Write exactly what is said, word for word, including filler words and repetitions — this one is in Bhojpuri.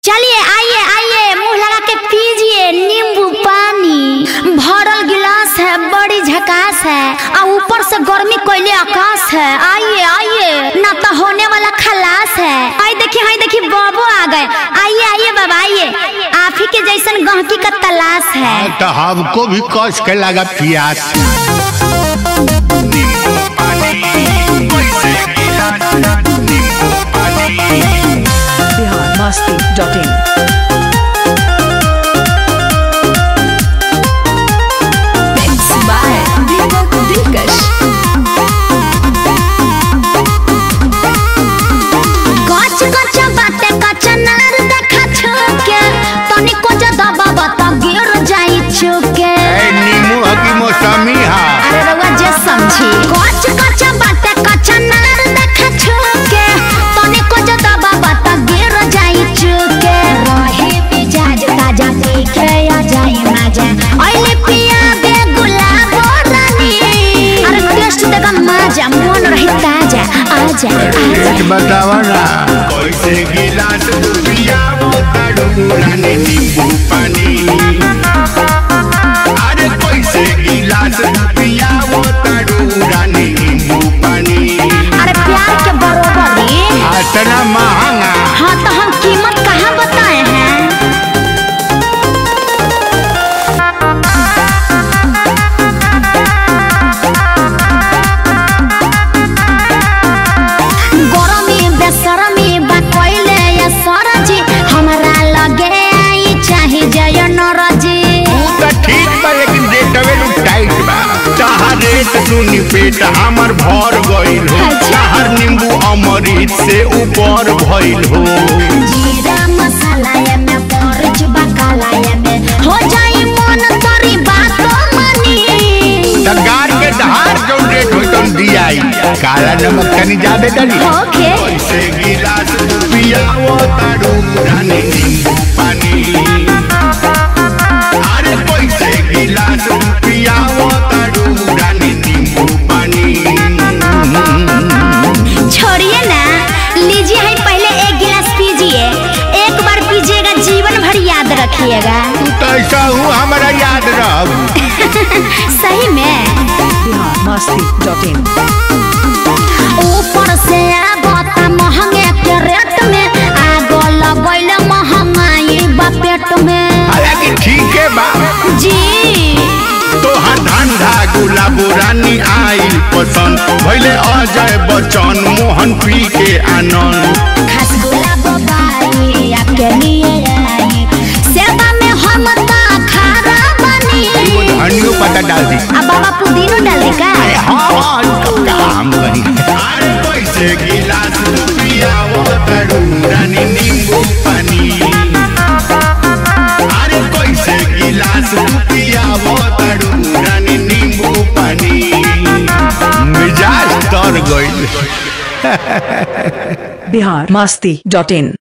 चलिए आइए आइए मुंह लगा के पीजिए नींबू पानी। भरल गिलास है, बड़ी झकास है और ऊपर से गर्मी कोयले आकाश है। आइए आइए ना तो होने वाला खलास है। आई देखिए आई देखिए बाबू आ गए। आइए आइए बाबा आइए, आप ही के जैसन गहकी का तलाश है। तो हमको भी कस के लगा प्यास। बिहार मस्ती डॉट इन। बतावा ना कैसे गिलास पियावो ताड़ू रानी नींबू पानी। अरे कैसे गिलास पियावो ताड़ू रानी नींबू पानी। अरे प्यार के बरोबर इतना महंगा। हाँ तो हम कीमत कहाँ बताए हैं। सुनी पेट हमर भर गइल हो, चाहर नींबू अमृत से ऊपर भइल हो। जीरा मसाला में परच बकाला में हो जाई मन तोरी बात मानी। तगार के धार जो रेट होई तन दियाई, काला नमक तनी ज्यादा डाली। ओके कैसे गिलास पियावो ताड़ू रानी नींबू पानी। अरे कैसे गिलास पियावो ताड़ू रानी नींबू पानी। छोड़िए ना, लीजिए है पहले एक गिलास पीजिए। एक बार पीजिएगा जीवन भर याद रखिएगा। तू तो ऐसा हूँ हमारा याद रह। सही में बिहार मस्ती डॉट इन। ऊपर से आगता महंगे के रेट में आगो लगैल महंगाई बा पेट में। हालांकि ठीक है बा जी तोहर धंधा गुलाब रानी आइल पसंद भइले अजय बच्चन मोहन पी के आनंद। खास गुलाब बाई आपके लिए आई सेवा में हम ता खारा बनी। धनियो पत्ता डाल दी। अब बाबा पुदीनो डाले का। हाँ कब काम करी। अरे कैसे गिलास पियावो ताड़ू रानी नींबू पानी। अरे कैसे गिलास पियावो ताड़ू रानी नींबू पानी। मिजाज तर गइल। बिहार मस्ती डॉट इन।